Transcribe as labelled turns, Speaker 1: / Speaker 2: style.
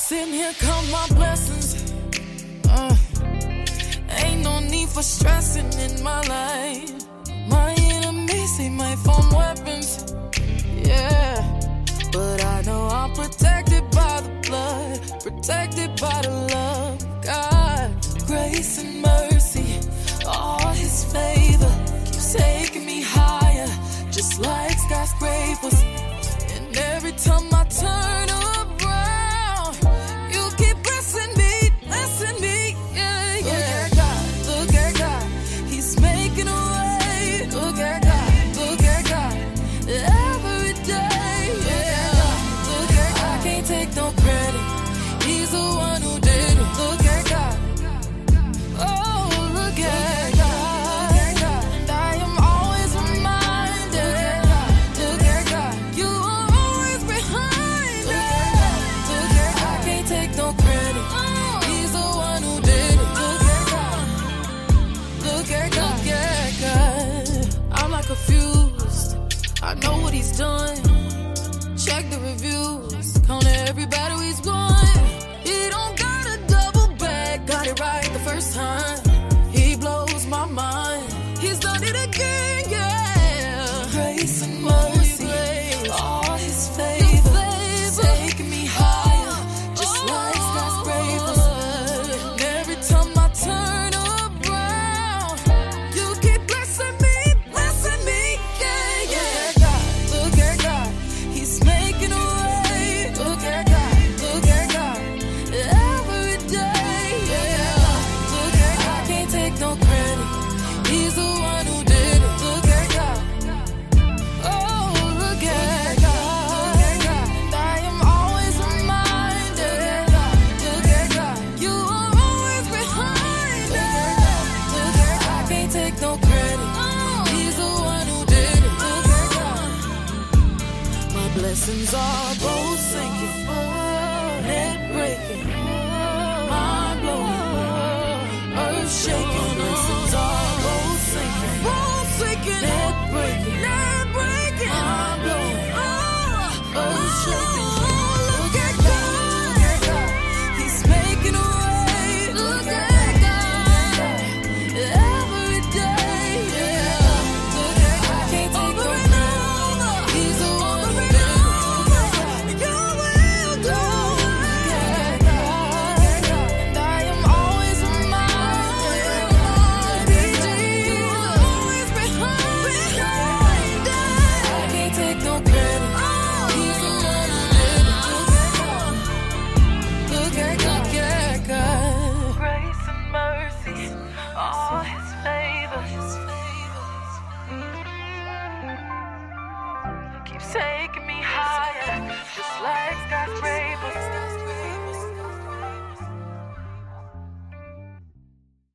Speaker 1: Sitting here count my blessings. Ain't no need for stressing in my life. My enemies, they might form weapons. Yeah, but I know I'm protected by the blood, protected by the love of God. Grace and mercy, all his favor keeps taking me higher, just like skyscrapers. And every time I turn around, you keep blessing me, yeah, yeah. Look at God, he's making a way. Look at God, every day, yeah. Look at God, I can't take no credit, he's the one who did it. Look at God, oh, look at God, and I am always reminded. Look at God, you are always behind it. Look at God, I can't take no credit, he's the one who did it. Look at God, I'm not confused, I know what he's done. Check the reviews, count every battle he's won. He don't got a double back, got it right the first time. He blows my mind, he's done it again, yeah. Grace and mercy, all his favor, taking me higher, just like skyscrapers. And every time I turn around, you keep blessing me, yeah, yeah. Look at God, he's making a way. Look at God, every day, yeah. Look at God, I can't take no credit, he's the one who did it. Look at God, oh, look at God, and I am always reminded. Look at God, you are always behind it. Look at God, I can't take no credit, he's the one who did it. Look at God, my blessings are both sinking, net breaking, mind blowing, earth shaking. Blessings are both sinking, net breaking, mind blowing, earth shaking. Look at God, he's making a way. Look at God, every day, yeah. Look at God, I can't take no credit, he's the one who did it. You will do. Look at God, and I am always reminded. You are always behind it. I can't take no credit, he's the one who did it. Look at God, grace and mercy, all his favor, keeps taking me